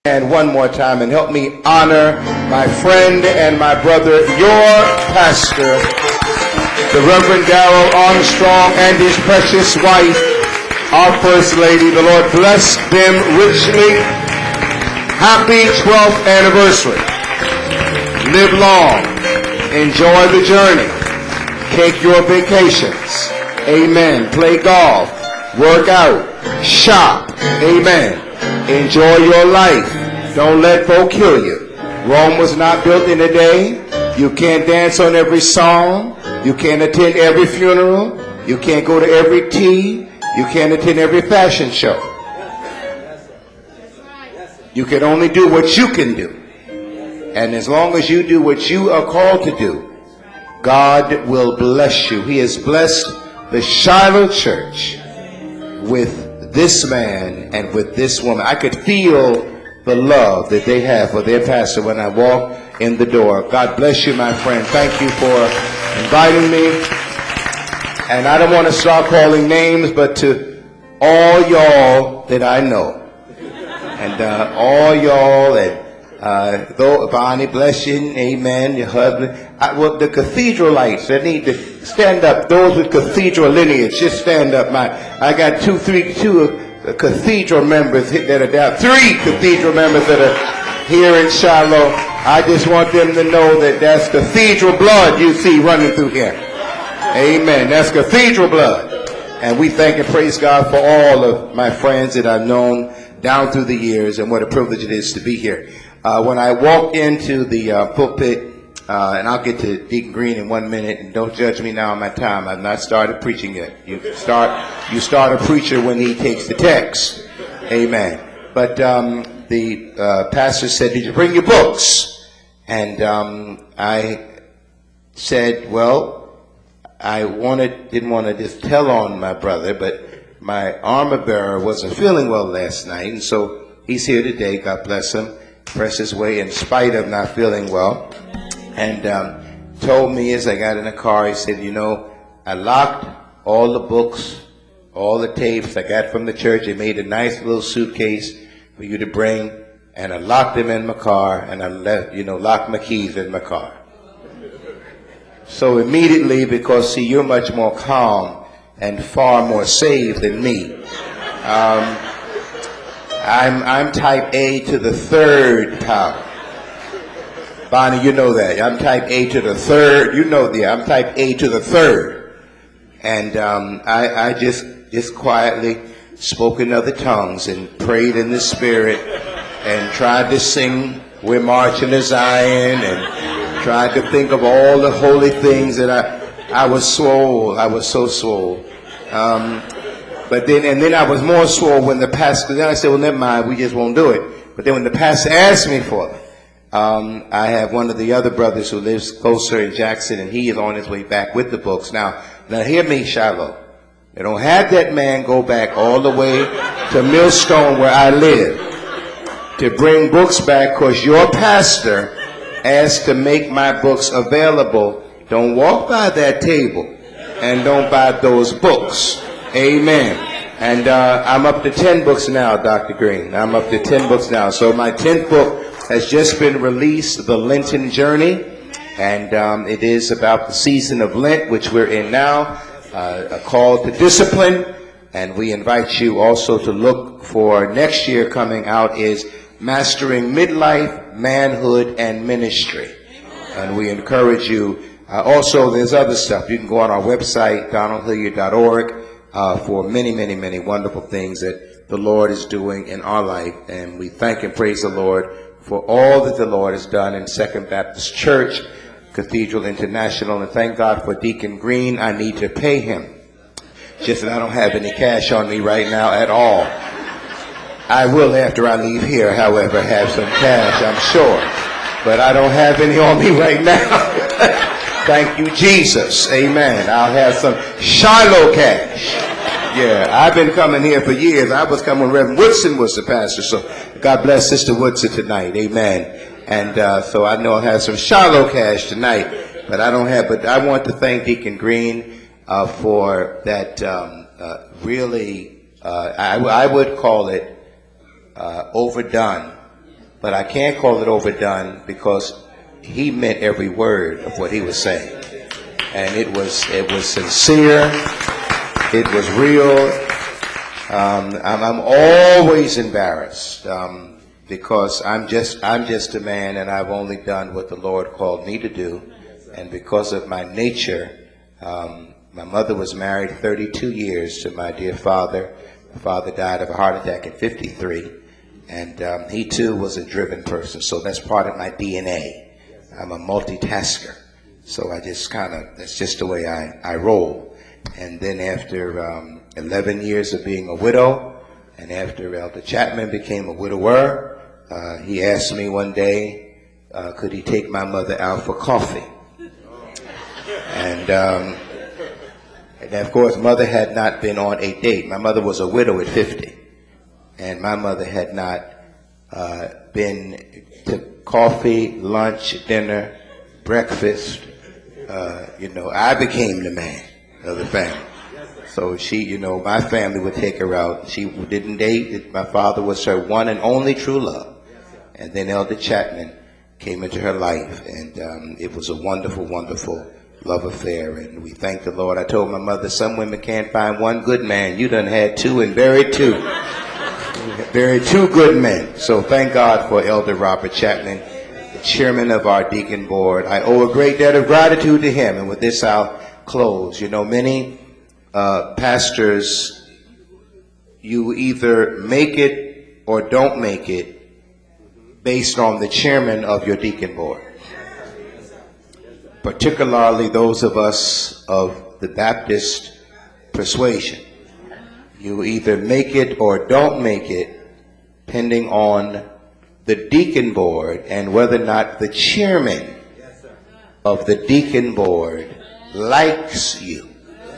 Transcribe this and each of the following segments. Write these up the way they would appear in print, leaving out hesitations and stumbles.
And one more time, and help me honor my friend and my brother, your pastor, the Reverend Darrell Armstrong, and his precious wife, our First Lady. The Lord bless them richly. Happy 12th anniversary. Live long. Enjoy the journey. Take your vacations. Amen. Play golf. Work out. Shop. Amen. Enjoy your life. Don't let folk kill you. Rome was not built in a day. You can't dance on every song. You can't attend every funeral. You can't go to every tea. You can't attend every fashion show. You can only do what you can do. And as long as you do what you are called to do, God will bless you. He has blessed the Shiloh Church with this man and with this woman. I could feel the love that they have for their pastor when I walk in the door. God bless you, my friend. Thank you for inviting me. And I don't want to start calling names, but to all y'all that I know, and all y'all, and though Bonnie, bless you, amen, your husband. Well, the cathedral lights, they need to stand up. Those with cathedral lineage, just stand up. I got two cathedral members that are down, 3 cathedral members that are here in Shiloh. I just want them to know that that's cathedral blood you see running through here. Amen. That's cathedral blood. And we thank and praise God for all of my friends that I've known down through the years, and what a privilege it is to be here. When I walked into the pulpit, and I'll get to Deacon Green in 1 minute, and don't judge me now on my time. I've not started preaching yet. You start a preacher when he takes the text. Amen. But the pastor said, "Did you bring your books?" And I said, "Well, I didn't want to just tell on my brother, but my armor bearer wasn't feeling well last night, and so he's here today. God bless him. Press his way in spite of not feeling well." And told me as I got in the car, he said, "You know, I locked all the books, all the tapes I got from the church. They made a nice little suitcase for you to bring, and I locked them in my car, and I locked my keys in my car." So immediately, because see, you're much more calm and far more saved than me. I'm type A to the 3rd power. Bonnie, you know that. I'm type A to the 3rd. You know that. I'm type A to the 3rd. And I just quietly spoke in other tongues and prayed in the Spirit and tried to sing "We're Marching to Zion" and tried to think of all the holy things that I was swole. I was so swole. But then I was more swole when the pastor, then I said, "Well, never mind, we just won't do it." But then when the pastor asked me for it, I have one of the other brothers who lives closer in Jackson, and he is on his way back with the books. Now hear me, Shiloh. They don't have that man go back all the way to Millstone where I live to bring books back, because your pastor asked to make my books available. Don't walk by that table and don't buy those books. Amen. And I'm up to 10 books now, Dr. Green. I'm up to 10 books now. So my 10th book has just been released, The Lenten Journey. And it is about the season of Lent, which we're in now, a call to discipline. And we invite you also to look for next year coming out is Mastering Midlife, Manhood, and Ministry. And we encourage you. Also, there's other stuff. You can go on our website, donaldhilliard.org. For many, many, many wonderful things that the Lord is doing in our life. And we thank and praise the Lord for all that the Lord has done in Second Baptist Church, Cathedral International. And thank God for Deacon Green. I need to pay him. Just that I don't have any cash on me right now at all. I will after I leave here, however, have some cash, I'm sure. But I don't have any on me right now. Thank you, Jesus. Amen. I'll have some Shiloh cash. Yeah, I've been coming here for years. I was coming when Reverend Woodson was the pastor. So God bless Sister Woodson tonight. Amen. And so I know I'll have some Shiloh cash tonight. But I don't have, but I want to thank Deacon Green for that really, I would call it overdone but I can't call it overdone because he meant every word of what he was saying. And it was sincere. It was real. I'm always embarrassed because I'm just a man, and I've only done what the Lord called me to do. And because of my nature, my mother was married 32 years to my dear father. My father died of a heart attack at 53, and he too was a driven person. So that's part of my DNA. I'm a multitasker. So I just that's just the way I roll. And then after 11 years of being a widow, and after Elder Chapman became a widower, he asked me one day, could he take my mother out for coffee? And of course, mother had not been on a date. My mother was a widow at 50, and my mother had not been to coffee, lunch, dinner, breakfast. I became the man of the family. So she, my family would take her out. She didn't date. My father was her one and only true love. And then Elder Chapman came into her life, and it was a wonderful, wonderful love affair. And we thank the Lord. I told my mother, some women can't find one good man. You done had two and buried two. Buried two good men. So thank God for Elder Robert Chapman, the chairman of our deacon board. I owe a great debt of gratitude to him. And with this, I'll close. Many pastors, you either make it or don't make it based on the chairman of your deacon board. Particularly those of us of the Baptist persuasion. You either make it or don't make it depending on the deacon board and whether or not the chairman of the deacon board likes you.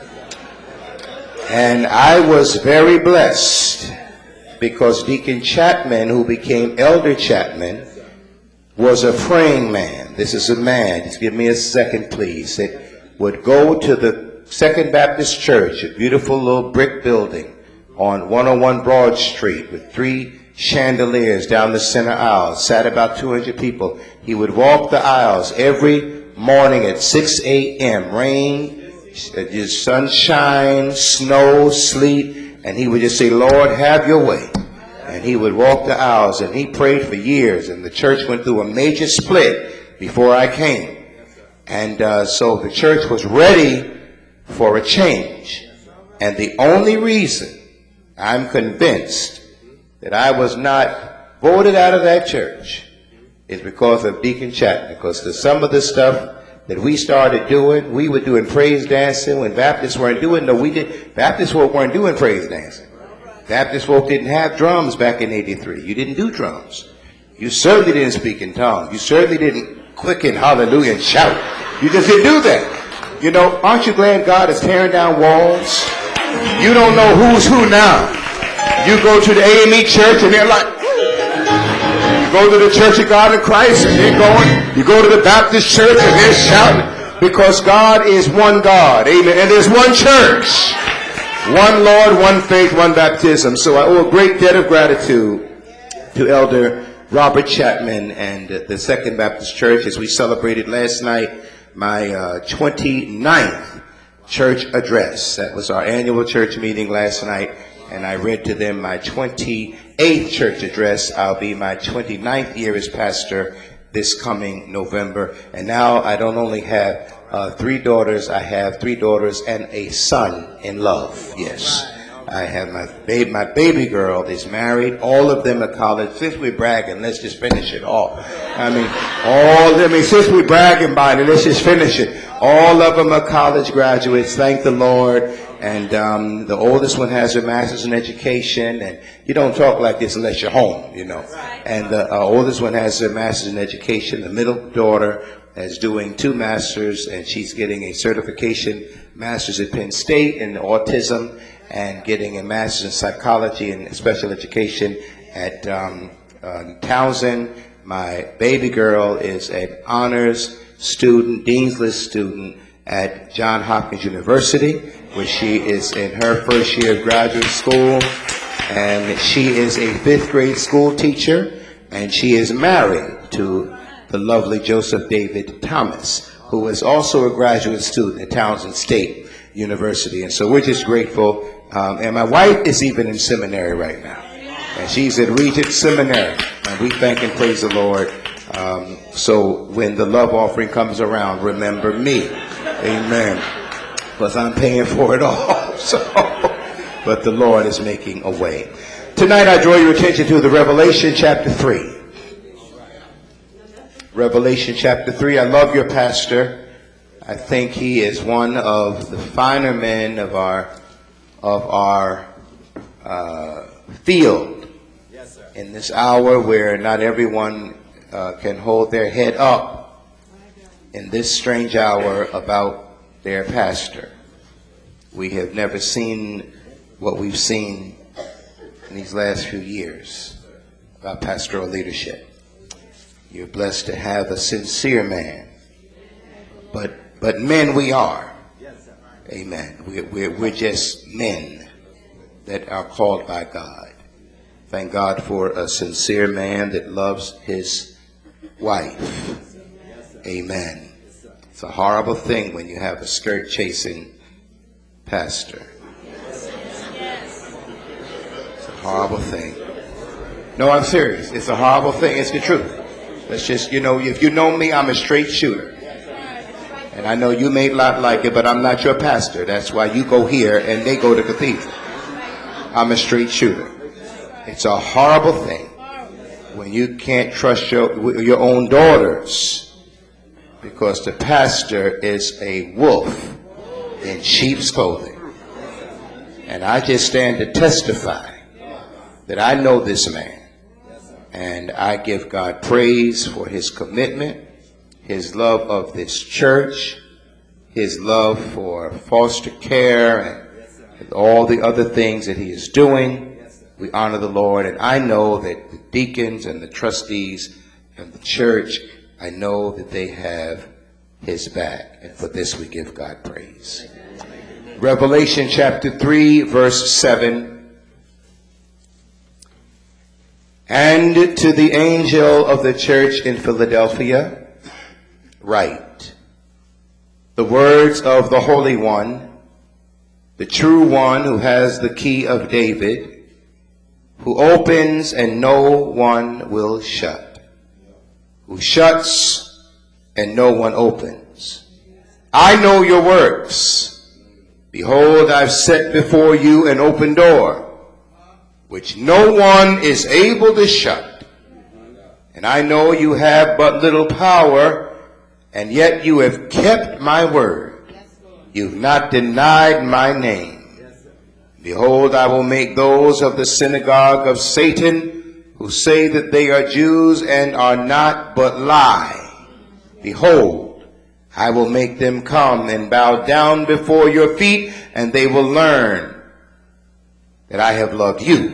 And I was very blessed because Deacon Chapman, who became Elder Chapman, was a praying man. This is a man, just give me a second please, that would go to the Second Baptist Church, a beautiful little brick building on 101 Broad Street with 3 chandeliers down the center aisle, sat about 200 people. He would walk the aisles every morning at 6 a.m., rain, sunshine, snow, sleet, and he would just say, Lord, have your way. And he would walk the aisles, and he prayed for years, and the church went through a major split before I came. And so the church was ready for a change. And the only reason I'm convinced that I was not voted out of that church is because of Deacon Chapman, because some of the stuff that we started doing, we were doing praise dancing when Baptists weren't doing. No, we did. Baptist folk weren't doing praise dancing. Baptist folk didn't have drums back in '83. You didn't do drums. You certainly didn't speak in tongues. You certainly didn't quicken hallelujah and shout. You just didn't do that. Aren't you glad God is tearing down walls? You don't know who's who now. You go to the AME church and they're like, you go to the Church of God in Christ and they're going. You go to the Baptist church and they're shouting, because God is one God. Amen. And there's one church. One Lord, one faith, one baptism. So I owe a great debt of gratitude to Elder Robert Chapman and the Second Baptist Church as we celebrated last night my 29th church address. That was our annual church meeting last night, and I read to them my 28th church address. I'll be my 29th year as pastor this coming November. And now I don't only have 3 daughters, I have 3 daughters and a son in love. Yes. I have my baby girl is married. All of them are college. Since we're bragging, let's just finish it all. Since we're bragging about it, let's just finish it. All of them are college graduates. Thank the Lord. And the oldest one has her master's in education. And you don't talk like this unless you're home, And the oldest one has her master's in education. The middle daughter is doing 2 masters, and she's getting a certification master's at Penn State in autism, and getting a master's in psychology and special education at Townsend. My baby girl is an honors student, Dean's List student at Johns Hopkins University, where she is in her first year of graduate school, and she is a 5th grade school teacher, And she is married to the lovely Joseph David Thomas, who is also a graduate student at Townsend State University. And so we're just grateful. And my wife is even in seminary right now. And she's at Regent Seminary. And we thank and praise the Lord. So when the love offering comes around, remember me. Amen. Because I'm paying for it all. So, but the Lord is making a way. Tonight I draw your attention to the Revelation chapter 3. Revelation chapter 3. I love your pastor. I think he is one of the finer men of our field. Yes, sir. In this hour where not everyone can hold their head up in this strange hour about their pastor. We have never seen what we've seen in these last few years about pastoral leadership. You're blessed to have a sincere man, but men we are. Amen. We're just men that are called by God. Thank God for a sincere man that loves his wife. Amen. It's a horrible thing when you have a skirt chasing pastor. It's a horrible thing. No, I'm serious. It's a horrible thing. It's the truth. Let's just, if you know me, I'm a straight shooter. And I know you may not like it, but I'm not your pastor. That's why you go here and they go to cathedral. I'm a straight shooter. It's a horrible thing when you can't trust your own daughters because the pastor is a wolf in sheep's clothing. And I just stand to testify that I know this man. And I give God praise for his commitment, his love of this church, his love for foster care, and all the other things that he is doing. We honor the Lord, and I know that the deacons and the trustees and the church, I know that they have his back. And for this we give God praise. Revelation chapter 3, verse 7. And to the angel of the church in Philadelphia, write, the words of the Holy One, the true one who has the key of David, who opens and no one will shut, who shuts and no one opens. I know your works. Behold, I've set before you an open door, which no one is able to shut. And I know you have but little power, and yet you have kept my word. You've not denied my name. Behold, I will make those of the synagogue of Satan who say that they are Jews and are not, but lie. Behold, I will make them come and bow down before your feet, and they will learn that I have loved you,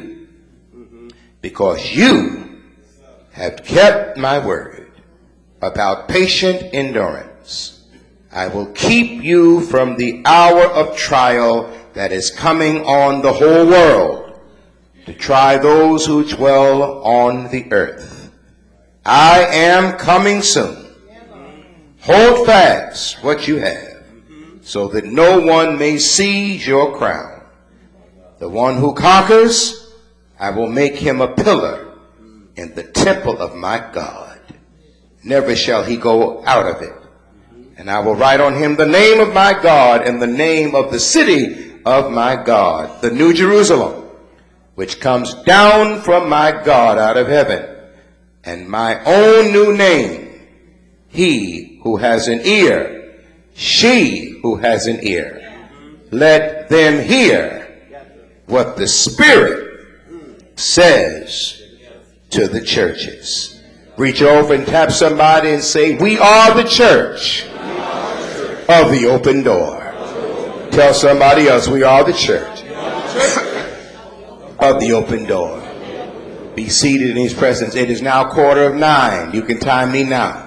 because you have kept my word about patient endurance. I will keep you from the hour of trial that is coming on the whole world to try those who dwell on the earth. I am coming soon. Hold fast what you have, so that no one may seize your crown. The one who conquers, I will make him a pillar in the temple of my God. Never shall he go out of it. And I will write on him the name of my God and the name of the city of my God, the New Jerusalem, which comes down from my God out of heaven, and my own new name. He who has an ear, she who has an ear, let them hear what the Spirit says to the churches. Reach over and tap somebody and say, we are the church of the open door. Tell somebody else, we are the church of the open door. Be seated in his presence. It is now 9:15. You can time me now.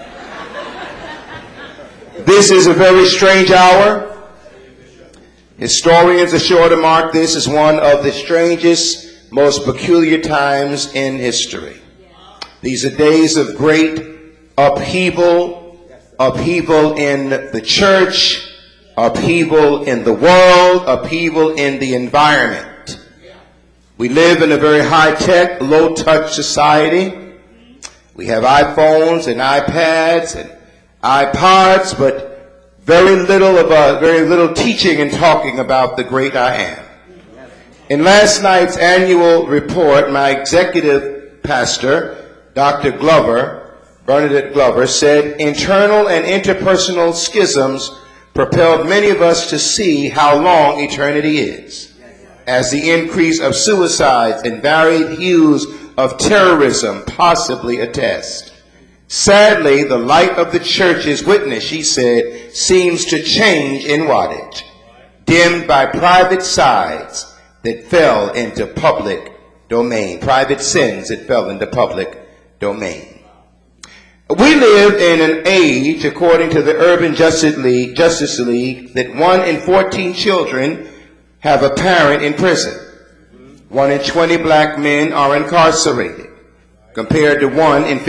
This is a very strange hour. Historians are sure to mark this as one of the strangest, most peculiar times in history. These are days of great upheaval, upheaval in the church, upheaval in the world, upheaval in the environment. We live in a very high-tech, low-touch society. We have iPhones and iPads and iPods, but very little teaching and talking about the great I am. In last night's annual report, my executive pastor, Dr. Glover, Bernadette Glover, said internal and interpersonal schisms propelled many of us to see how long eternity is, as the increase of suicides and varied hues of terrorism possibly attest. Sadly, the light of the church's witness, she said, seems to change in wattage, dimmed by private sides that fell into public domain, private sins that fell into public domain. We live in an age, according to the Urban Justice League, that 1 in 14 children have a parent in prison. 1 in 20 black men are incarcerated, compared to 1 in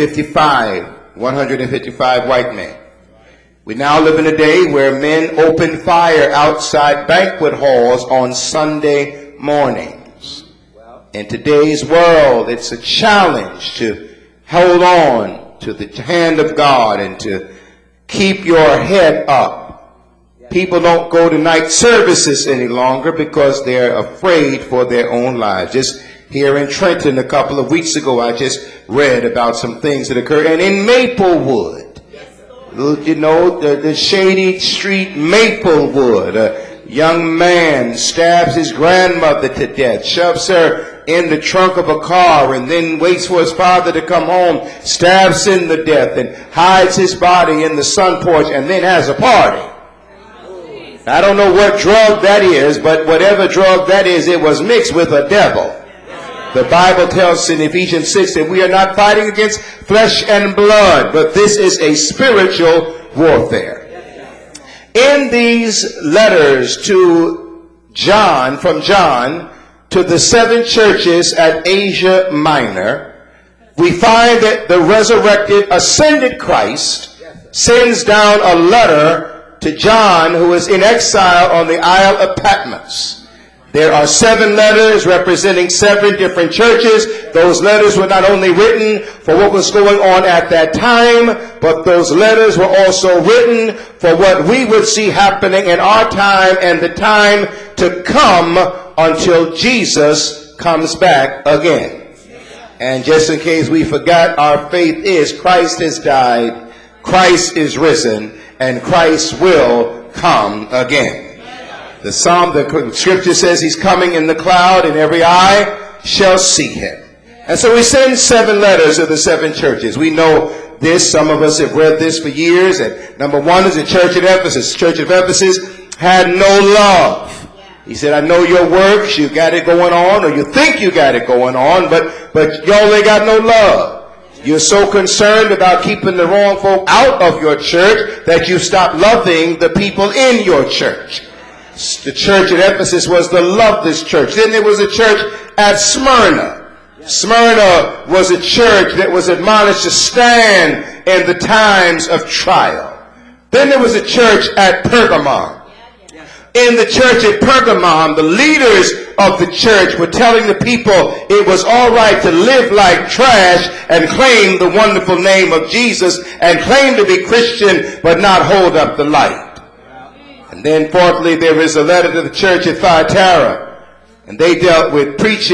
155 white men. We now live in a day where men open fire outside banquet halls on Sunday mornings. In today's world, it's a challenge to hold on to the hand of God and to keep your head up. People don't go to night services any longer because they're afraid for their own lives. Just here in Trenton a couple of weeks ago, I just read about some things that occurred. And in Maplewood, you know, the shady street Maplewood, a young man stabs his grandmother to death, shoves her in the trunk of a car, and then waits for his father to come home, stabs him to death, and hides his body in the sun porch, and then has a party. I don't know what drug that is, but whatever drug that is, it was mixed with a devil. The Bible tells us in Ephesians 6 that we are not fighting against flesh and blood, but this is a spiritual warfare. In these letters to John, from John to the 7 churches at Asia Minor, we find that the resurrected, ascended Christ sends down a letter to John, who is in exile on the Isle of Patmos. There are 7 letters representing 7 different churches. Those letters were not only written for what was going on at that time, but those letters were also written for what we would see happening in our time and the time to come until Jesus comes back again. And just in case we forgot, our faith is Christ has died, Christ is risen, and Christ will come again. The scripture says he's coming in the cloud, and every eye shall see him. And so we send 7 letters to the 7 churches. We know this. Some of us have read this for years. And number 1 is the church at Ephesus. The church of Ephesus had no love. He said, I know your works. You got it going on, or you think you got it going on, but you only got no love. You're so concerned about keeping the wrong folk out of your church that you stop loving the people in your church. The church at Ephesus was the loveless church. Then there was a church at Smyrna. Smyrna was a church that was admonished to stand in the times of trial. Then there was a church at Pergamum. In the church at Pergamum, the leaders of the church were telling the people it was all right to live like trash and claim the wonderful name of Jesus and claim to be Christian but not hold up the light. And then fourthly, there is a letter to the church at Thyatira, and they dealt with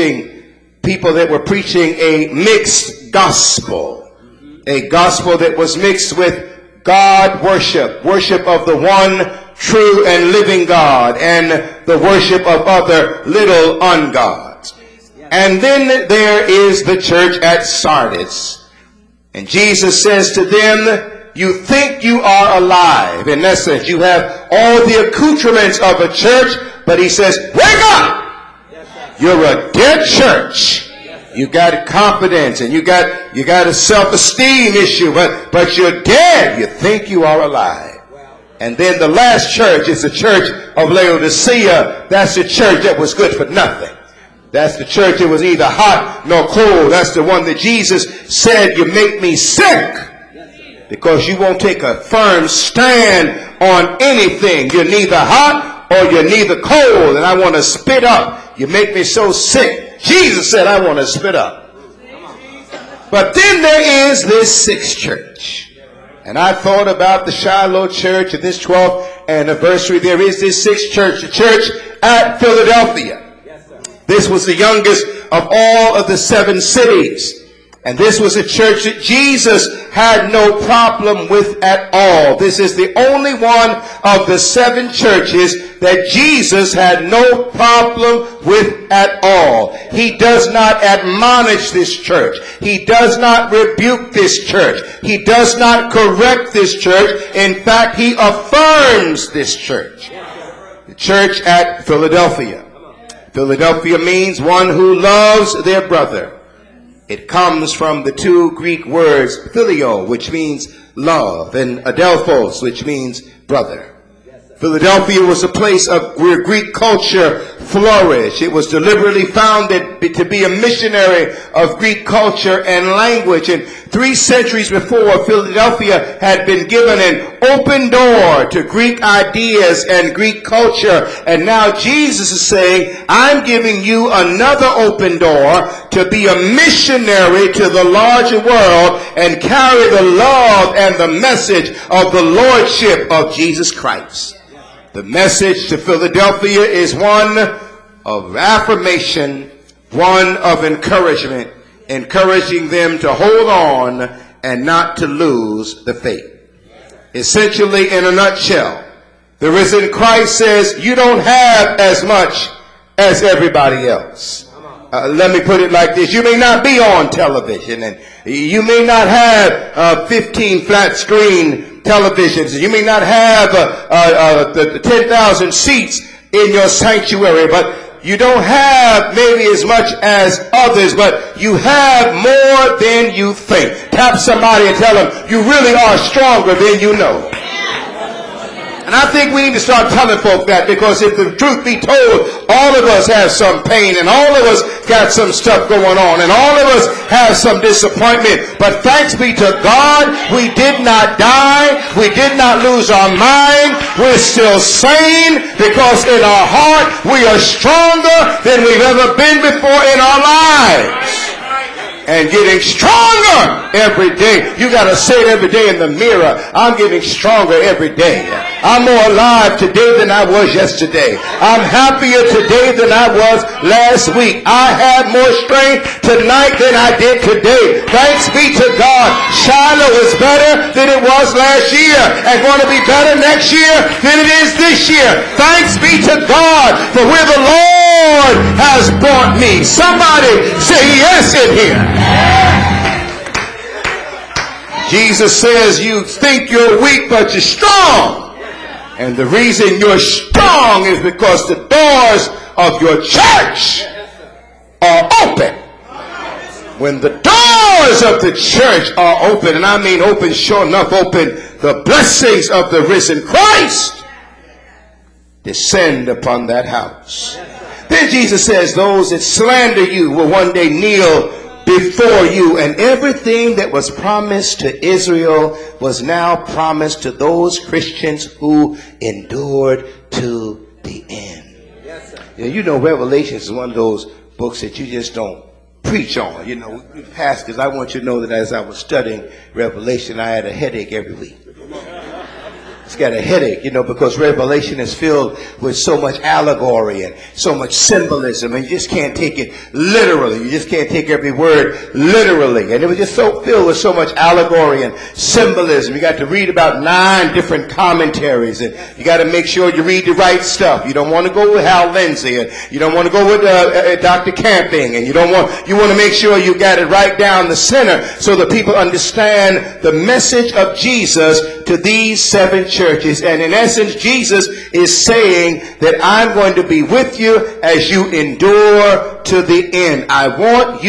people that were preaching a mixed gospel, a gospel that was mixed with God worship of the one true and living God, and the worship of other little ungods. And then there is the church at Sardis, and Jesus says to them, you think you are alive. In essence, you have all the accoutrements of a church, but he says, wake up! You're a dead church. You got confidence and you got a self-esteem issue, but you're dead. You think you are alive. And then the last church is the church of Laodicea. That's the church that was good for nothing. That's the church that was either hot nor cold. That's the one that Jesus said, you make me sick because you won't take a firm stand on anything. You're neither hot or you're neither cold, and I want to spit up. You make me so sick. Jesus said, I want to spit up. But then there is this sixth church. And I thought about the Shiloh church and this 12th anniversary. There is this sixth church, the church at Philadelphia. This was the youngest of all of the 7 cities. And this was a church that Jesus had no problem with at all. This is the only one of the 7 churches that Jesus had no problem with at all. He does not admonish this church. He does not rebuke this church. He does not correct this church. In fact, he affirms this church. The church at Philadelphia. Philadelphia means one who loves their brother. It comes from the 2 Greek words, phileo, which means love, and adelphos, which means brother. Philadelphia was a place where Greek culture flourished. It was deliberately founded to be a missionary of Greek culture and language. And 3 centuries before, Philadelphia had been given an open door to Greek ideas and Greek culture. And now Jesus is saying, I'm giving you another open door to be a missionary to the larger world and carry the love and the message of the Lordship of Jesus Christ. The message to Philadelphia is one of affirmation, one of encouragement, encouraging them to hold on and not to lose the faith. Essentially, in a nutshell, the risen Christ says you don't have as much as everybody else. Let me put it like this. You may not be on television, and you may not have 15 flat screen televisions. You may not have the 10,000 seats in your sanctuary, but you don't have maybe as much as others, but you have more than you think. Tap somebody and tell them you really are stronger than you know. And I think we need to start telling folk that, because if the truth be told, all of us have some pain and all of us got some stuff going on and all of us have some disappointment. But thanks be to God, we did not die. We did not lose our mind. We're still sane, because in our heart we are stronger than we've ever been before in our lives. And getting stronger every day. You got to say it every day in the mirror. I'm getting stronger every day. I'm more alive today than I was yesterday. I'm happier today than I was last week. I have more strength tonight than I did today. Thanks be to God. Shiloh is better than it was last year, and going to be better next year than it is this year. Thanks be to God for where the Lord has brought me. Somebody say yes in here. Jesus says you think you're weak, but you're strong. And the reason you're strong is because the doors of your church are open. When the doors of the church are open, and I mean open, sure enough open, the blessings of the risen Christ descend upon that house. Then Jesus says those that slander you will one day kneel before you, and everything that was promised to Israel was now promised to those Christians who endured to the end. Yes, you know, Revelation is one of those books that you just don't preach on. You know, pastors, I want you to know that as I was studying Revelation, I had a headache every week. It's got a headache, you know, because Revelation is filled with so much allegory and so much symbolism, and you just can't take it literally. You just can't take every word literally. And it was just so filled with so much allegory and symbolism. You got to read about 9 different commentaries, and you got to make sure you read the right stuff. You don't want to go with Hal Lindsey, and you don't want to go with Dr. Camping, and you want to make sure you got it right down the center so that people understand the message of Jesus to these 7 churches. And in essence, Jesus is saying that I'm going to be with you as you endure to the end. I want you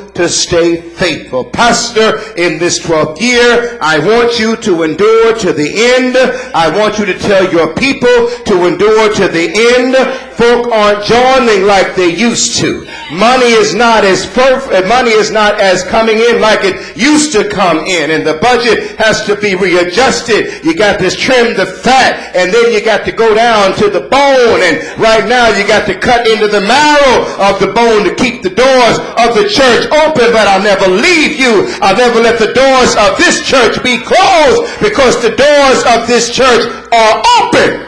to stay faithful. Pastor, in this 12th year, I want you to endure to the end. I want you to tell your people to endure to the end. Folk aren't joining like they used to. Money is not as coming in like it used to come in, and the budget has to be readjusted. You got to trim the fat, and then you got to go down to the bone, and right now you got to cut into the marrow of the bone to keep the doors of the church open. But I'll never leave you. I'll never let the doors of this church be closed, because the doors of this church are open.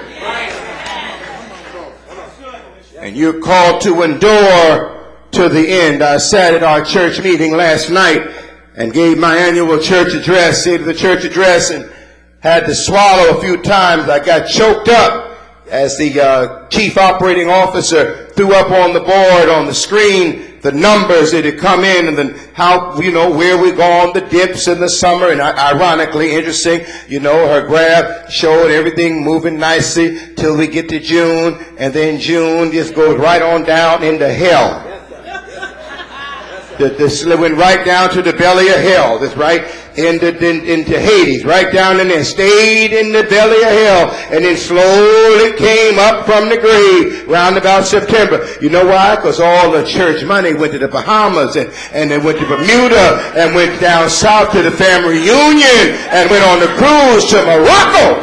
And you're called to endure to the end. I sat at our church meeting last night and gave my annual church address, and had to swallow a few times. I got choked up as the chief operating officer threw up on the board, on the screen, the numbers that had come in, and then how, where we go on the dips in the summer. And ironically, interesting, her graph showed everything moving nicely till we get to June, and then June just goes right on down into hell. This went right down to the belly of hell. That's right into Hades, right down in there. Stayed in the belly of hell, and then slowly came up from the grave round about September. You know why? Because all the church money went to the Bahamas, and then went to Bermuda, and went down south to the family reunion, and went on the cruise to Morocco.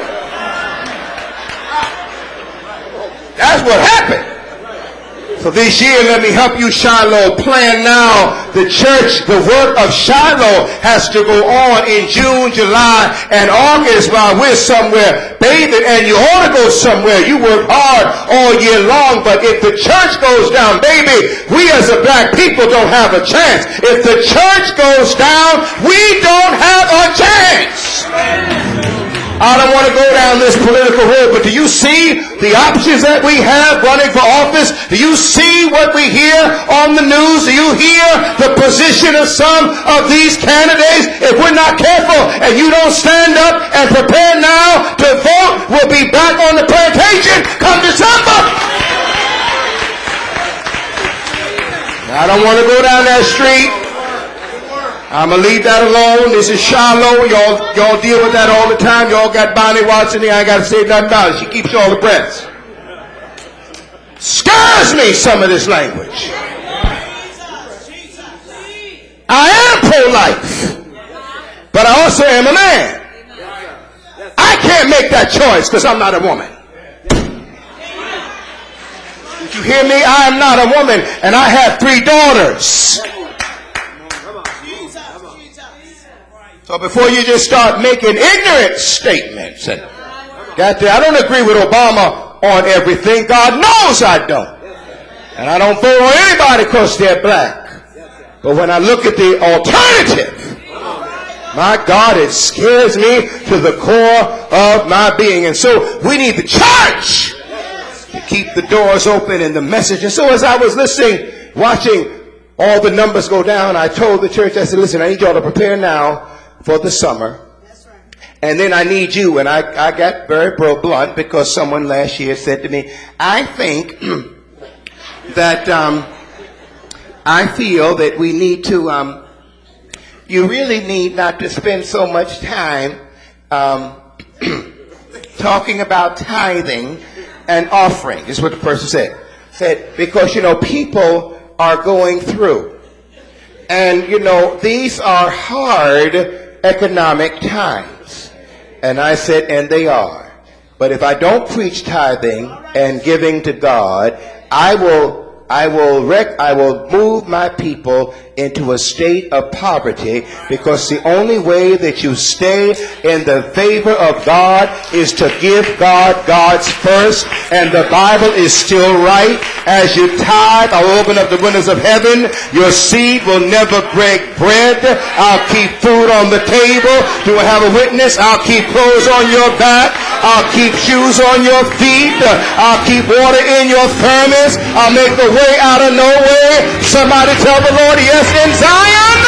That's what happened. So this year, let me help you, Shiloh, plan now. The church, the work of Shiloh has to go on in June, July, and August while we're somewhere bathing, and you ought to go somewhere. You work hard all year long, but if the church goes down, baby, we as a black people don't have a chance. If the church goes down, we don't have a chance. I don't want to go down this political road, but do you see the options that we have running for office? Do you see what we hear on the news? Do you hear the position of some of these candidates? If we're not careful and you don't stand up and prepare now to vote, we'll be back on the plantation come December. I don't want to go down that street. I'm going to leave that alone. This is Shiloh. Y'all deal with that all the time. Y'all got Bonnie Watson here. I ain't got to say nothing about it. She keeps y'all abreast. Scares me, some of this language. I am pro-life, but I also am a man. I can't make that choice because I'm not a woman. Did you hear me? I am not a woman, and I have 3 daughters. So before you just start making ignorant statements, and I don't agree with Obama on everything. God knows I don't. And I don't vote on anybody because they're black. But when I look at the alternative, my God, it scares me to the core of my being. And so we need the church to keep the doors open and the message. And so as I was listening, watching all the numbers go down, I told the church, I said, listen, I need y'all to prepare now for the summer. That's right. And then I need you. And I got very blunt because someone last year said to me, I think that I feel that we need to, you really need not to spend so much time talking about tithing and offering, is what the person said. Said, because, people are going through. And, these are hard economic times. And I said, and they are. But if I don't preach tithing and giving to God, I will move my people into a state of poverty, because the only way that you stay in the favor of God is to give God God's first. And the Bible is still right. As you tithe, I'll open up the windows of heaven. Your seed will never break bread. I'll keep food on the table. Do I have a witness? I'll keep clothes on your back. I'll keep shoes on your feet. I'll keep water in your thermos. I'll make the way out of no way. Somebody tell the Lord yes in Zion.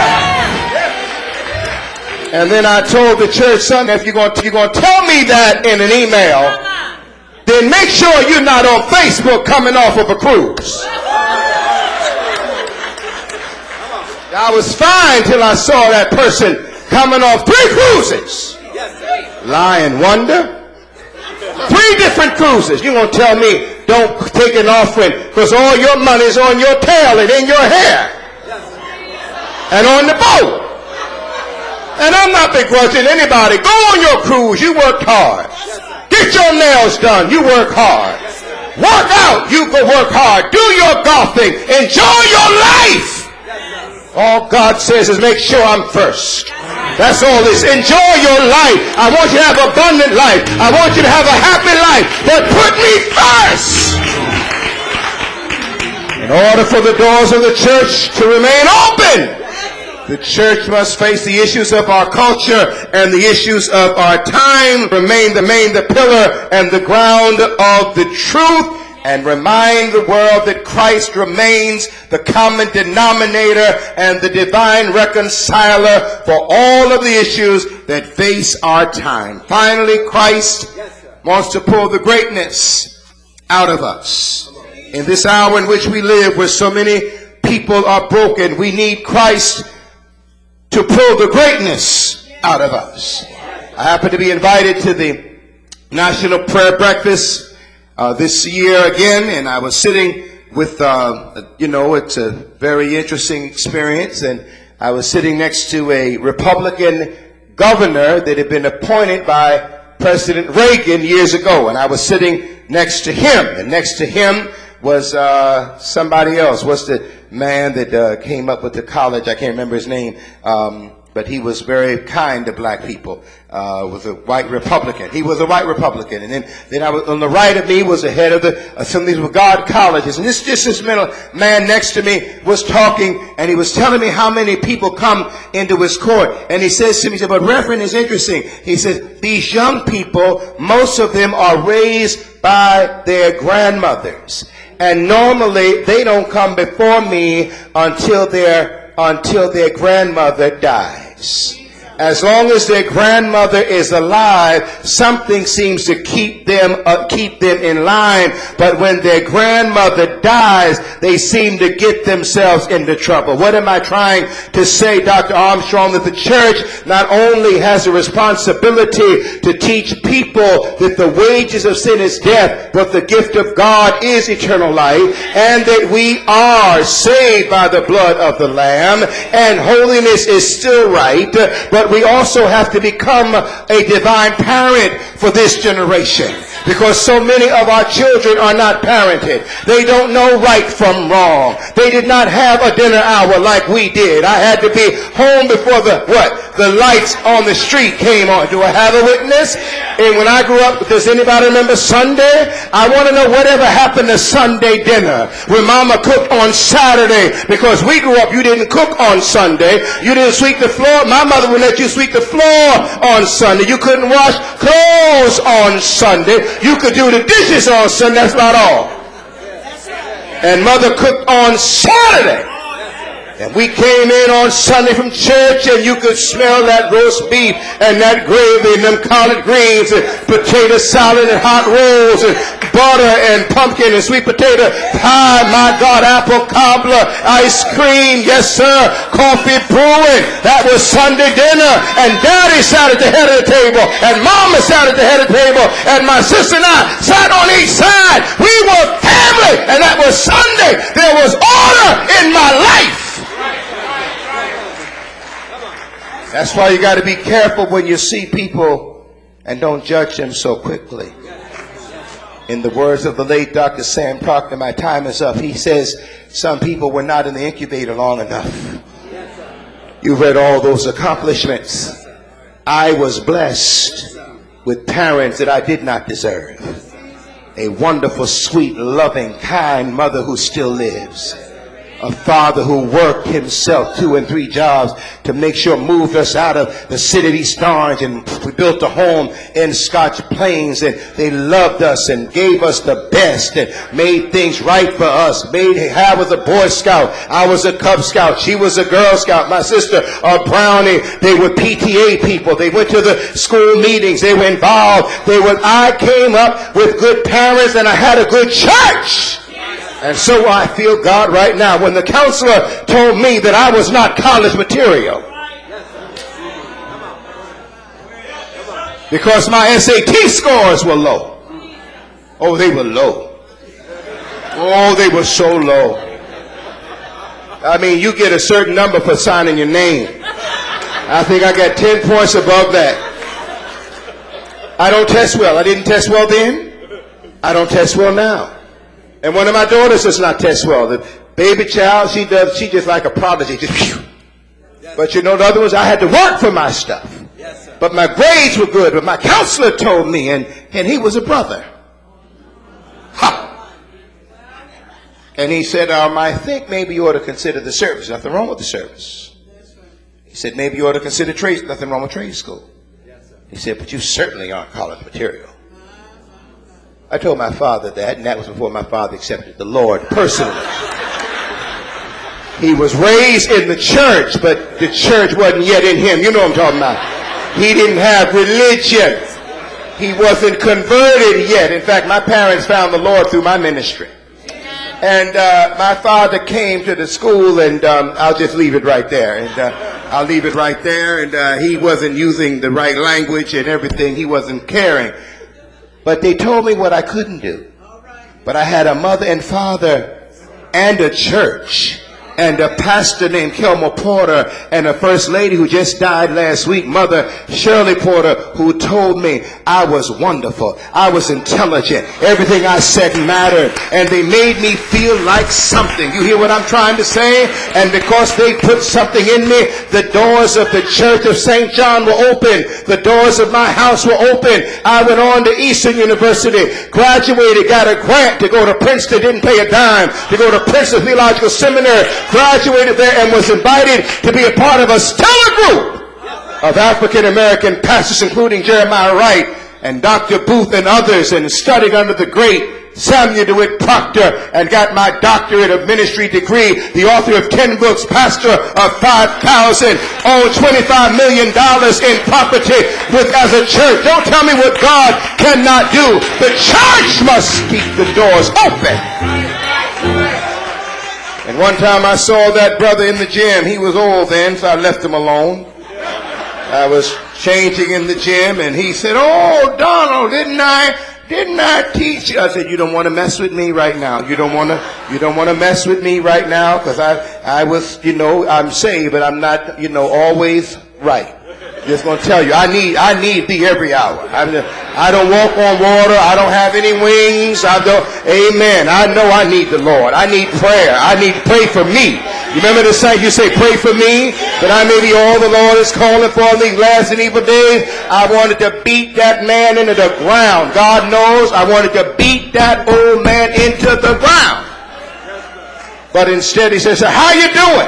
And then I told the church, son, if you're going to tell me that in an email, then make sure you're not on Facebook coming off of a cruise. I was fine till I saw that person coming off 3 cruises. Lion Wonder. 3 different cruises. You're going to tell me don't take an offering because all your money's on your tail and in your hair and on the boat. And I'm not begrudging anybody. Go on your cruise. You worked hard. Get your nails done. You work hard. Work out. You go work hard. Do your golfing. Enjoy your life. All God says is make sure I'm first. That's all this. Enjoy your life. I want you to have abundant life. I want you to have a happy life. But put me first. In order for the doors of the church to remain open, the church must face the issues of our culture and the issues of our time, remain the pillar and the ground of the truth, and remind the world that Christ remains the common denominator and the divine reconciler for all of the issues that face our time. Finally, Christ wants to pull the greatness out of us. In this hour in which we live, where so many people are broken, we need Christ to pull the greatness out of us. I happen to be invited to the National Prayer Breakfast this year again, and I was sitting with, it's a very interesting experience, and I was sitting next to a Republican governor that had been appointed by President Reagan years ago, and I was sitting next to him, and next to him was somebody else. What's the man that came up with the college? I can't remember his name. But he was very kind to black people, was a white Republican. He was a white Republican. And then I was, on the right of me was the head of the Assemblies of God colleges. And this man next to me was talking, and he was telling me how many people come into his court. And he says to me, he said, but Reverend, is interesting. He said, these young people, most of them are raised by their grandmothers. And normally they don't come before me until their grandmother dies. As long as their grandmother is alive, something seems to keep them in line. But when their grandmother dies, they seem to get themselves into trouble. What am I trying to say, Dr. Armstrong? That the church not only has a responsibility to teach people that the wages of sin is death, but the gift of God is eternal life, and that we are saved by the blood of the Lamb, and holiness is still right, but we also have to become a divine parent for this generation, because so many of our children are not parented. They don't know right from wrong. They did not have a dinner hour like we did. I had to be home before the lights on the street came on. Do I have a witness? And when I grew up, does anybody remember Sunday? I want to know whatever happened to Sunday dinner when Mama cooked on Saturday, because we grew up, you didn't cook on Sunday. You didn't sweep the floor. My mother would let you sweep the floor on Sunday. You couldn't wash clothes on Sunday. You could do the dishes on Sunday. That's about all. And Mother cooked on Saturday. And we came in on Sunday from church, and you could smell that roast beef and that gravy and them collard greens and potato salad and hot rolls and butter and pumpkin and sweet potato pie. My God, apple cobbler, ice cream, yes sir, coffee brewing. That was Sunday dinner. And Daddy sat at the head of the table, and Mama sat at the head of the table, and my sister and I sat on each side. We were family, and that was Sunday. There was order in my life. That's why you got to be careful when you see people and don't judge them so quickly. In the words of the late Dr. Sam Proctor, my time is up. He says some people were not in the incubator long enough. You read all those accomplishments. I was blessed with parents that I did not deserve. A wonderful, sweet, loving, kind mother who still lives. A father who worked himself 2 and 3 jobs to make sure moved us out of the city of East Orange, and we built a home in Scotch Plains, and they loved us and gave us the best and made things right for us. I was a Boy Scout. I was a Cub Scout. She was a Girl Scout. My sister, a Brownie. They were PTA people. They went to the school meetings. They were involved. I came up with good parents, and I had a good church. And so I feel God right now. When the counselor told me that I was not college material because my SAT scores were low. Oh, they were low. Oh, they were so low. I mean, you get a certain number for signing your name. I think I got 10 points above that. I don't test well. I didn't test well then. I don't test well now. And one of my daughters does not test well. The baby child, she just like a prodigy. Just, phew. But you know, the other ones, I had to work for my stuff. But my grades were good. But my counselor told me, and he was a brother. Ha! And he said, I think maybe you ought to consider the service. Nothing wrong with the service. He said, maybe you ought to consider trade. Nothing wrong with trade school. He said, but you certainly aren't college material. I told my father that, and that was before my father accepted the Lord personally. He was raised in the church, but the church wasn't yet in him. You know what I'm talking about. He didn't have religion. He wasn't converted yet. In fact, my parents found the Lord through my ministry. And my father came to the school, and I'll just leave it right there. And I'll leave it right there. And he wasn't using the right language and everything. He wasn't caring. But they told me what I couldn't do. But I had a mother and father and a church and a pastor named Kelmore Porter and a first lady who just died last week, Mother Shirley Porter, who told me I was wonderful, I was intelligent, everything I said mattered, and they made me feel like something. You hear what I'm trying to say? And because they put something in me, the doors of the Church of St. John were open. The doors of my house were open. I went on to Eastern University, graduated, got a grant to go to Princeton, didn't pay a dime, to go to Princeton Theological Seminary, graduated there, and was invited to be a part of a stellar group of African American pastors, including Jeremiah Wright and Dr. Booth and others, and studied under the great Samuel DeWitt Proctor, and got my doctorate of ministry degree, the author of 10 books, pastor of 5,000, owned $25 million in property as a church. Don't tell me what God cannot do. The church must keep the doors open. And one time I saw that brother in the gym. He was old then, so I left him alone. I was changing in the gym, and he said, "Oh, Donald, didn't I teach you?" I said, "You don't want to mess with me right now. You don't want to mess with me right now, because I was, I'm saved, but I'm not, always right." Just going to tell you, I need thee every hour. I don't walk on water. I don't have any wings. Amen. I know I need the Lord. I need prayer. I need to pray for me. You remember the saying, you say, pray for me, that I may be all the Lord is calling for in these last and evil days. I wanted to beat that man into the ground. God knows I wanted to beat that old man into the ground. But instead he says, "So how you doing?"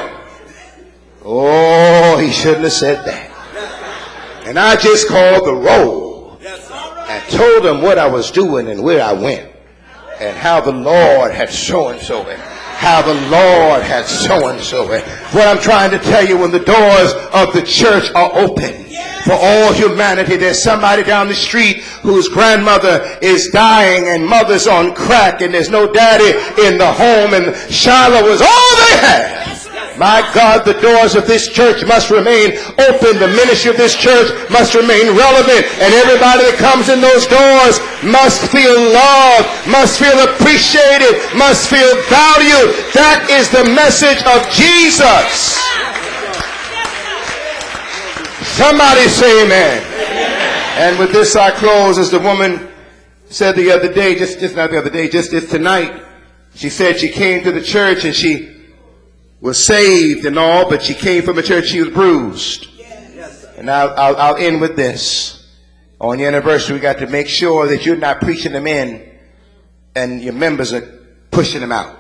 Oh, he shouldn't have said that. And I just called the roll and told them what I was doing and where I went and how the Lord had so-and-so and how the Lord had so-and-so. And what I'm trying to tell you, when the doors of the church are open for all humanity, there's somebody down the street whose grandmother is dying and mother's on crack and there's no daddy in the home, and Shiloh was all they had. My God, the doors of this church must remain open. The ministry of this church must remain relevant. And everybody that comes in those doors must feel loved, must feel appreciated, must feel valued. That is the message of Jesus. Somebody say amen. And with this I close. As the woman said the other day, just not the other day, just tonight, she said she came to the church and she was saved and all, but she came from a church, she was bruised. And I'll end with this. On your anniversary, we got to make sure that you're not preaching them in and your members are pushing them out.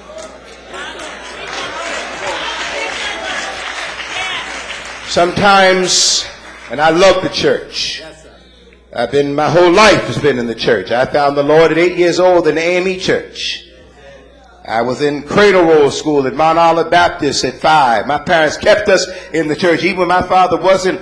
Sometimes, and I love the church. My whole life has been in the church. I found the Lord at 8 years old in the AME church. I was in cradle roll school at Mount Olive Baptist at 5. My parents kept us in the church. Even when my father wasn't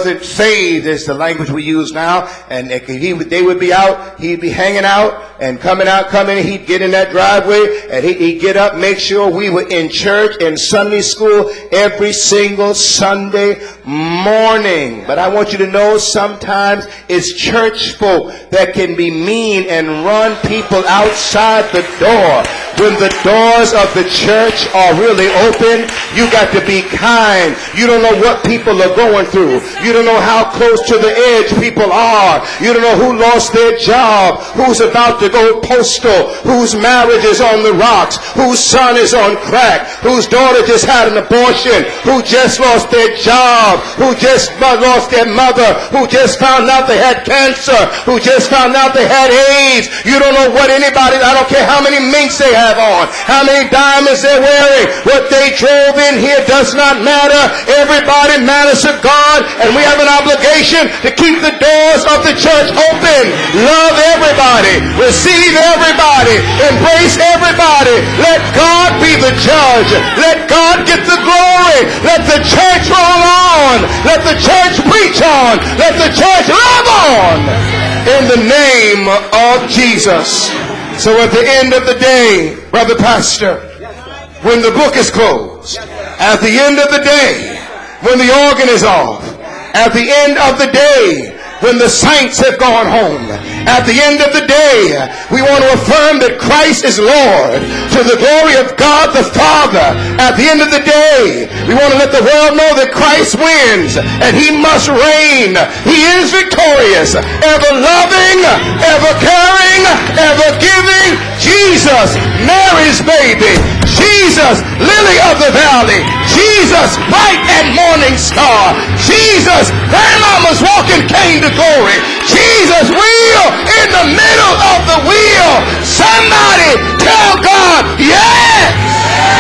saved, is the language we use now. And they would be out, he'd be hanging out and coming in. He'd get in that driveway and he'd get up, make sure we were in church and Sunday school every single Sunday morning. But I want you to know sometimes it's church folk that can be mean and run people outside the door. When the doors of the church are really open, you got to be kind. You don't know what people are going through. You don't know how close to the edge people are. You don't know who lost their job, who's about to go postal, whose marriage is on the rocks, whose son is on crack, whose daughter just had an abortion, who just lost their job, who just lost their mother, who just found out they had cancer, who just found out they had AIDS. You don't know what anybody, I don't care how many minks they have on, how many diamonds they're wearing, what they drove in here does not matter. Everybody matters to God, and we have an obligation to keep the doors of the church open. Love everybody, receive everybody, embrace everybody. Let God be the judge. Let God get the glory. Let the church roll on. Let the church preach on. Let the church love on in the name of Jesus. So at the end of the day, Brother Pastor, when the book is closed, at the end of the day, when the organ is off, at the end of the day, when the saints have gone home, at the end of the day, we want to affirm that Christ is Lord to the glory of God the Father. At the end of the day, we want to let the world know that Christ wins and he must reign. He is victorious, ever loving, ever caring, ever giving. Jesus, Mary's baby. Jesus, lily of the valley. Jesus, bright and morning star. Jesus, grandmama's walking cane to glory. Jesus, wheel in the middle of the wheel. Somebody tell God, yes!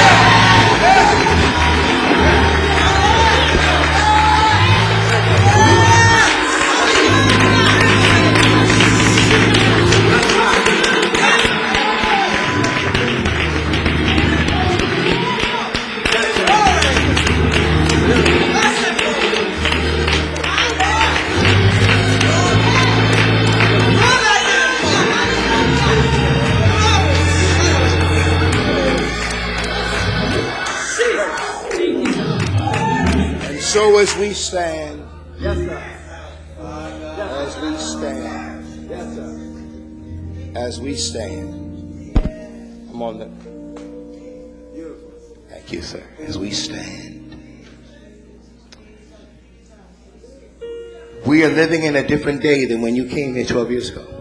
So as we stand, yes, sir. As we stand, yes, sir. As we stand, I'm on the. Thank you, sir. As we stand, we are living in a different day than when you came here 12 years ago.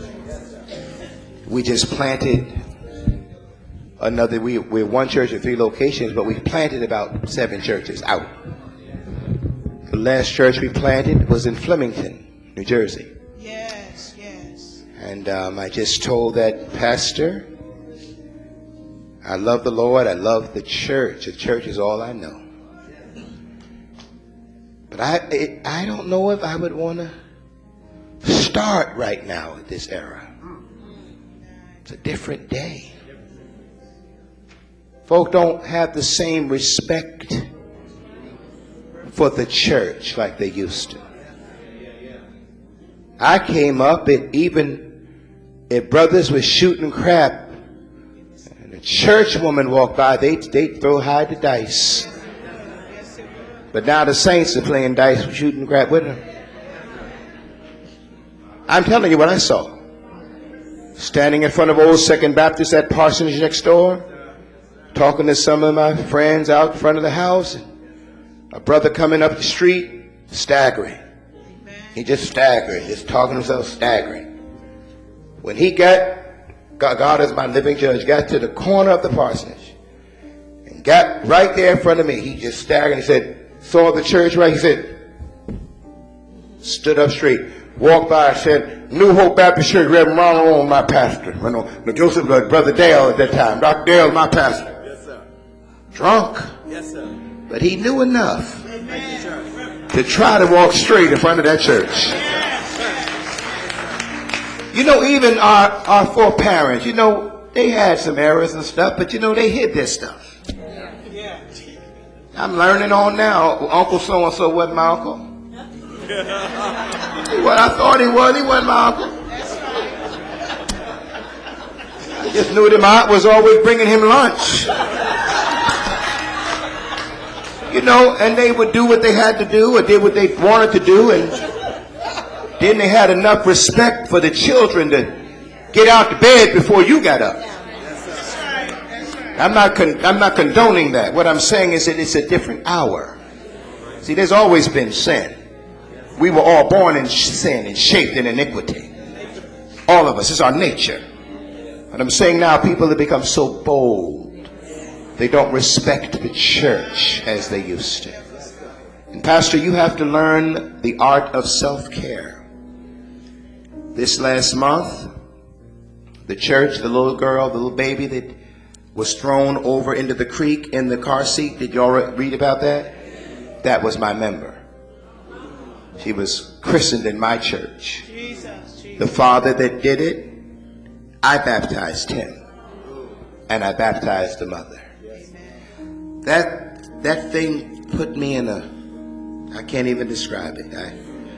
We just planted another. We're one church at 3 locations, but we planted about 7 churches out. The last church we planted was in Flemington, New Jersey. Yes, yes. And I just told that pastor, I love the Lord, I love the church. The church is all I know. But I don't know if I would want to start right now at this era. It's a different day. Folk don't have the same respect for the church like they used to. I came up if brothers were shooting crap and a church woman walked by, they'd throw hide the dice. But now the saints are playing dice, shooting crap with them. I'm telling you what I saw. Standing in front of Old Second Baptist at Parsonage next door, talking to some of my friends out in front of the house. A brother coming up the street, staggering. He just staggered, just talking to himself, staggering. When he God is my living judge, got to the corner of the parsonage and got right there in front of me. He just staggered. He said, saw the church right. He said, stood up straight, walked by, said, New Hope Baptist Church, Reverend Ronald, my pastor. Joseph, Brother Dale at that time. Dr. Dale, my pastor. Yes, sir. Drunk. Yes, sir. But he knew enough to try to walk straight in front of that church. You know, even our 4 parents, you know, They had some errors and stuff, but you know, they hid their stuff. I'm learning on now. Uncle so-and-so wasn't my uncle. What I thought he wasn't my uncle. I just knew that my aunt was always bringing him lunch. You know, and they would do what they had to do or did what they wanted to do, and then they had enough respect for the children to get out to bed before you got up. I'm not condoning that. What I'm saying is that it's a different hour. See, there's always been sin. We were all born in sin and shaped in iniquity. All of us. It's our nature. But I'm saying now people have become so bold. They don't respect the church as they used to. And Pastor, you have to learn the art of self-care. This last month, the church, the little girl, the little baby that was thrown over into the creek in the car seat. Did y'all read about that? That was my member. She was christened in my church. The father that did it, I baptized him. And I baptized the mother. That thing put me in a, I can't even describe it. I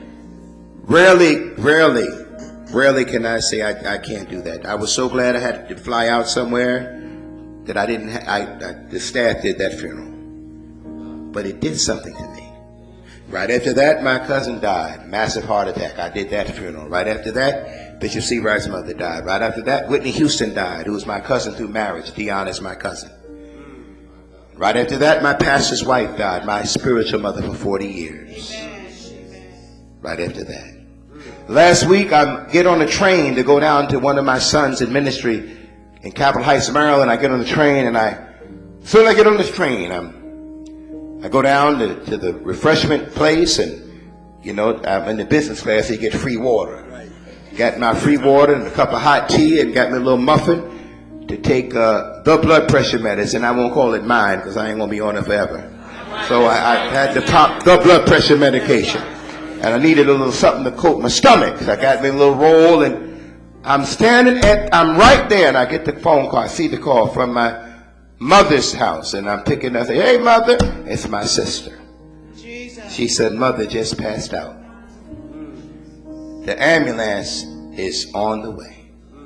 rarely can I say I can't do that. I was so glad I had to fly out somewhere that I didn't, the staff did that funeral. But it did something to me. Right after that, my cousin died. Massive heart attack. I did that funeral. Right after that, Bishop Seawright's mother died. Right after that, Whitney Houston died, who was my cousin through marriage. Dion is my cousin. Right after that, my pastor's wife died, my spiritual mother for 40 years. Right after that. Last week, I get on a train to go down to one of my sons in ministry in Capitol Heights, Maryland. I get on the train, and as soon as I get on this train, I go down to the refreshment place, and you know, I'm in the business class, so you get free water. Got my free water and a cup of hot tea, and got me a little muffin to take the blood pressure medicine. I won't call it mine because I ain't gonna be on it forever. So I had to pop the blood pressure medication, and I needed a little something to coat my stomach. So I got me a little roll, and I'm right there, and I get the phone call. I see the call from my mother's house, and I'm picking up. I say, "Hey, mother," it's my sister. She said, "Mother just passed out. The ambulance is on the way."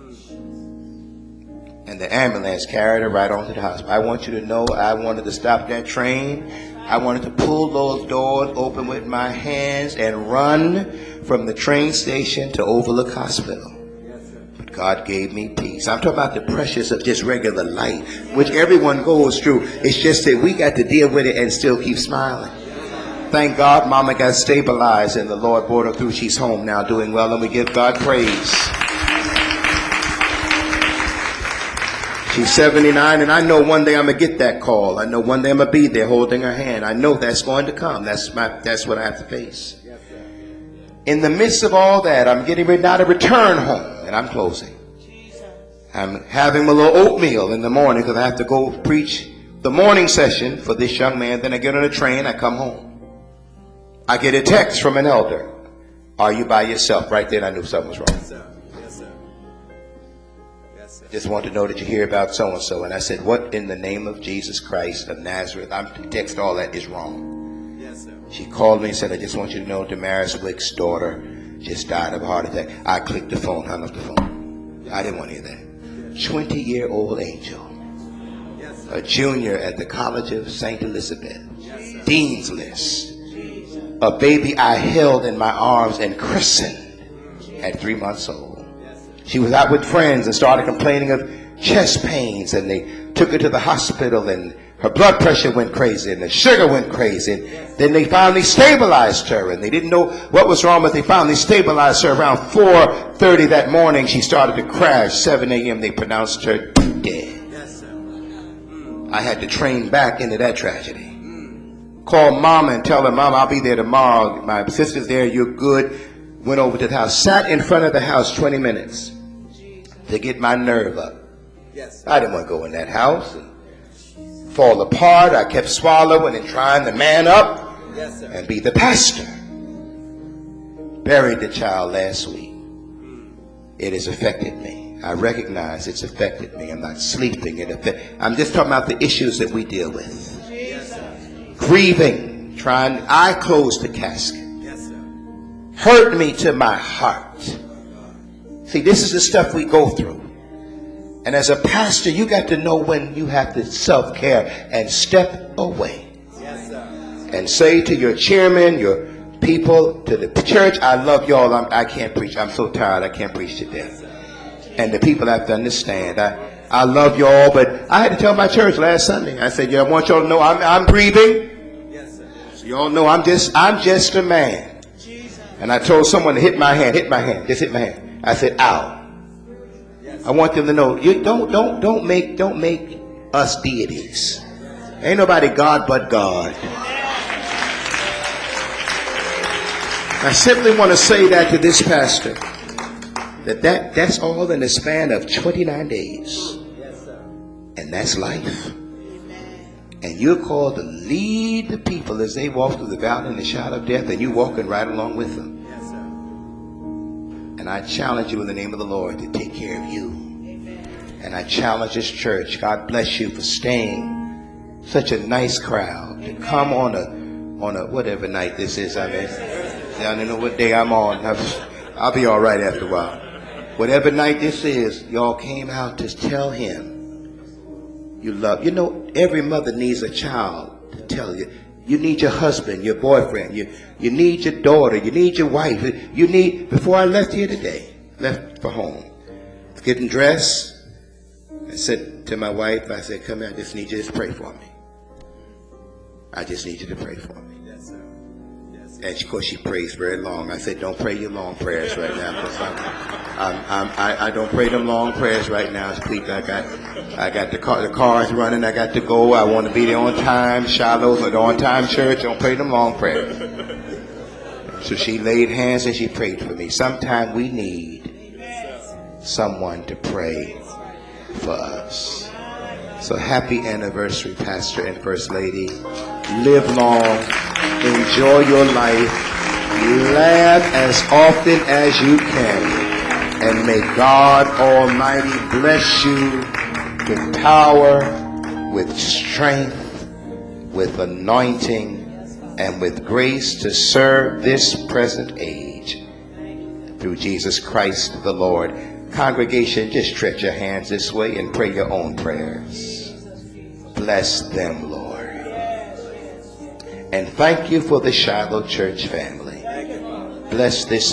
And the ambulance carried her right onto the hospital. I want you to know, I wanted to stop that train. I wanted to pull those doors open with my hands and run from the train station to Overlook Hospital. But God gave me peace. I'm talking about the pressures of just regular life, which everyone goes through. It's just that we got to deal with it and still keep smiling. Thank God Mama got stabilized and the Lord brought her through. She's home now doing well, and we give God praise. She's 79, and I know one day I'm going to get that call. I know one day I'm going to be there holding her hand. I know that's going to come. That's what I have to face. In the midst of all that, I'm getting ready now to return home, and I'm closing. I'm having a little oatmeal in the morning because I have to go preach the morning session for this young man. Then I get on a train, I come home. I get a text from an elder. "Are you by yourself?" Right then I knew something was wrong. Yes, sir. Yes, sir. Yes, sir. Just want to know that you hear about so-and-so. And I said, "What in the name of Jesus Christ of Nazareth?" I'm text all that is wrong. Yes, sir. She called me and said, "I just want you to know Damaris Wick's daughter just died of a heart attack." I clicked the phone, hung up the phone. I didn't want to hear that. 20-year-old angel. Yes, sir. A junior at the College of St. Elizabeth. Yes, sir. Dean's List. A baby I held in my arms and christened at 3 months old. She was out with friends and started complaining of chest pains, and they took her to the hospital, and her blood pressure went crazy and the sugar went crazy. And then they finally stabilized her, and they didn't know what was wrong, but they finally stabilized her. Around 4:30 that morning, she started to crash. 7 a.m. they pronounced her dead. Yes, sir. I had to train back into that tragedy. Call Mama and tell her, "Mama, I'll be there tomorrow. My sister's there. You're good." Went over to the house. Sat in front of the house 20 minutes to get my nerve up. Yes, sir. I didn't want to go in that house and fall apart. I kept swallowing and trying to man up Yes, sir. and be the pastor. Buried the child last week. It has affected me. I recognize it's affected me. I'm not sleeping. I'm just talking about the issues that we deal with. Grieving, I closed the casket. Hurt me to my heart. See, this is the stuff we go through. And as a pastor, you got to know when you have to self-care and step away. And say to your chairman, your people, to the church, I love y'all. I can't preach. I'm so tired. I can't preach today. And the people have to understand. I love y'all, but I had to tell my church last Sunday. I said, yeah, I want y'all to know I'm grieving. So y'all know I'm just a man. And I told someone to hit my hand, just hit my hand. I said, ow. I want them to know, you don't make us deities. Ain't nobody God but God. I simply want to say that to this pastor, that's all in the span of 29 days. And that's life. And you're called to lead the people as they walk through the valley and the shadow of death, and you're walking right along with them. And I challenge you in the name of the Lord to take care of you. And I challenge this church, God bless you for staying such a nice crowd to come on a whatever night this is. I don't know what day I'm on. I'll be all right after a while. Whatever night this is, y'all came out to tell him you love. You know, every mother needs a child to tell you. You need your husband, your boyfriend. You need your daughter. You need your wife. You need, before I left here today, left for home, getting dressed, I said to my wife, I said, come here, I just need you to pray for me. I just need you to pray for me. And of course she prays very long. I said, don't pray your long prayers right now, because I don't pray them long prayers right now. Please, I got the car's running. I got to go. I want to be there on time. Shiloh's an on-time church. Don't pray them long prayers. So she laid hands and she prayed for me. Sometimes we need someone to pray for us. So happy anniversary, Pastor and First Lady. Live long. Enjoy your life. Laugh as often as you can. And may God Almighty bless you with power, with strength, with anointing, and with grace to serve this present age. Through Jesus Christ the Lord. Congregation, just stretch your hands this way and pray your own prayers. Bless them, Lord. And thank you for the Shiloh Church family. Bless this